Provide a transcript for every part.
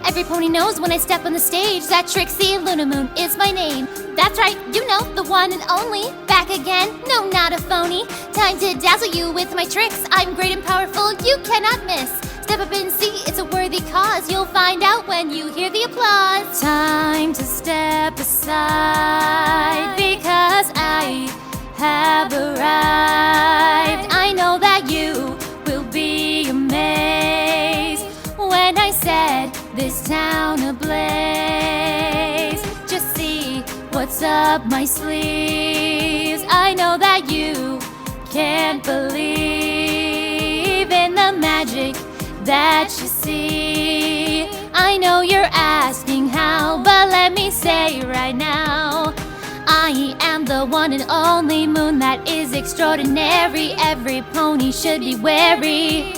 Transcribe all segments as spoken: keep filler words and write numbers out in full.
Every pony knows when I step on the stage that Trixie Lunamoon is my name. That's right, you know, the one and only. Back again, no, not a phony. Time to dazzle you with my tricks. I'm great and powerful, you cannot miss. Step up and see, it's a worthy cause. You'll find out when you hear the applause. Time to step aside, because I have arrived. I know that you will be amazed when I set this town ablaze. Just see what's up my sleeves. I know that you can't believe in the magic that you see. I know you're asking how, but let me say right now, I am the one and only moon that is extraordinary. Every pony should be wary.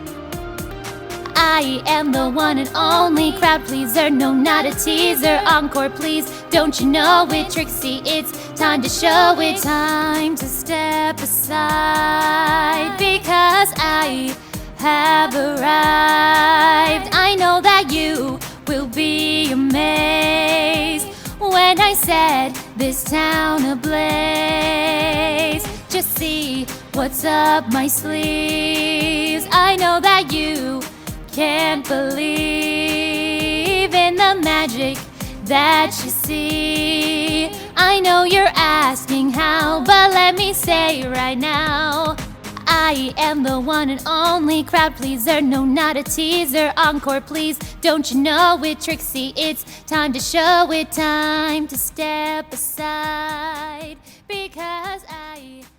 I am the one and only crowd pleaser, no, not a teaser. Encore please, don't you know it, Trixie? It's time to show it. Time to step aside, because I have arrived. I know that you will be amazed when I set this town ablaze. Just see what's up my sleeves. I know that you can't believe in the magic that you see. I know you're asking how, but let me say right now, I am the one and only crowd pleaser, no, not a teaser. Encore please, don't you know it, Trixie? It's time to show it. Time to step aside, because I